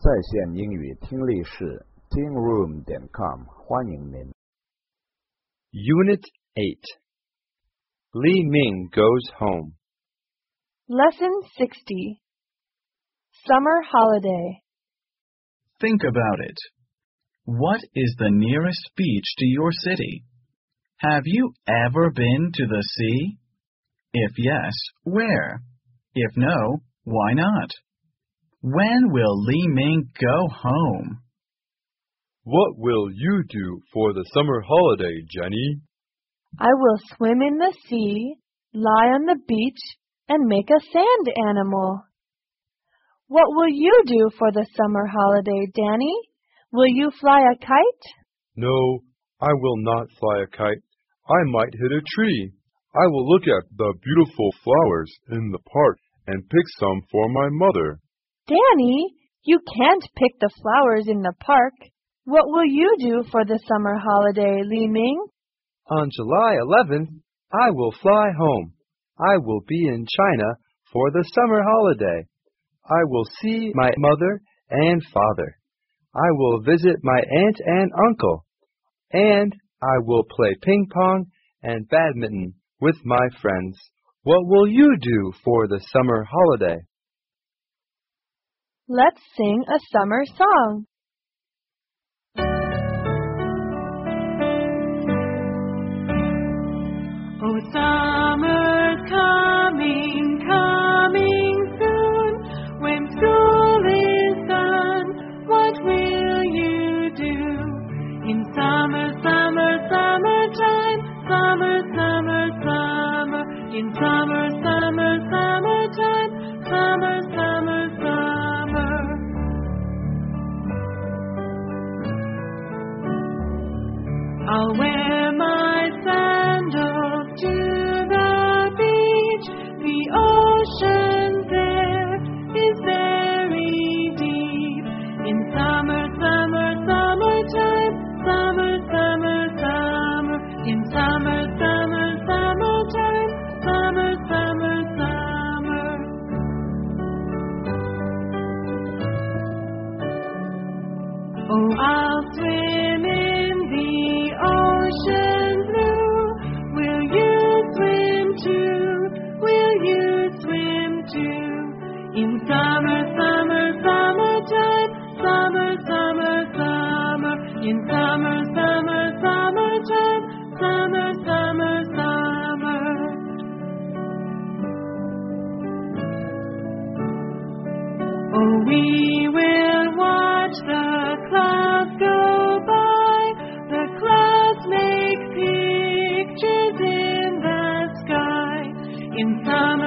在线英语听力室 tingroom.com 欢迎您。 Unit 8 Li Ming Goes Home. Lesson 60 Summer Holiday. Think about it. What is the nearest beach to your city? Have you ever been to the sea? If yes, where? If no, why not? When will Li Ming go home? What will you do for the summer holiday, Jenny? I will swim in the sea, lie on the beach, and make a sand animal. What will you do for the summer holiday, Danny? Will you fly a kite? No, I will not fly a kite. I might hit a tree. I will look at the beautiful flowers in the park and pick some for my mother. Danny, you can't pick the flowers in the park. What will you do for the summer holiday, Li Ming? On July 11th, I will fly home. I will be in China for the summer holiday. I will see my mother and father. I will visit my aunt and uncle. And I will play ping pong and badminton with my friends. What will you do for the summer holiday? Let's sing a summer song. Oh, summer's coming, coming soon. When school is done, what will you do? In summer, summer, summertime, summer, summer, summer. In summer, summer, summertime, summer, summer, summer. I'll wear my sandals to the beach. The ocean there is very deep. In summer, summer, summertime, summer, summer, summer. In summer, summer, summertime, summer, summer, summer. Oh, I'll swim in the ocean blue. Will you swim too? Will you swim too? In summer, summer, summertime, summer, summer, summer. In summer, summer, summertime, summer, summer, summer. Oh, we will watch the clouds go by. The clouds make pictures in the sky. In summer,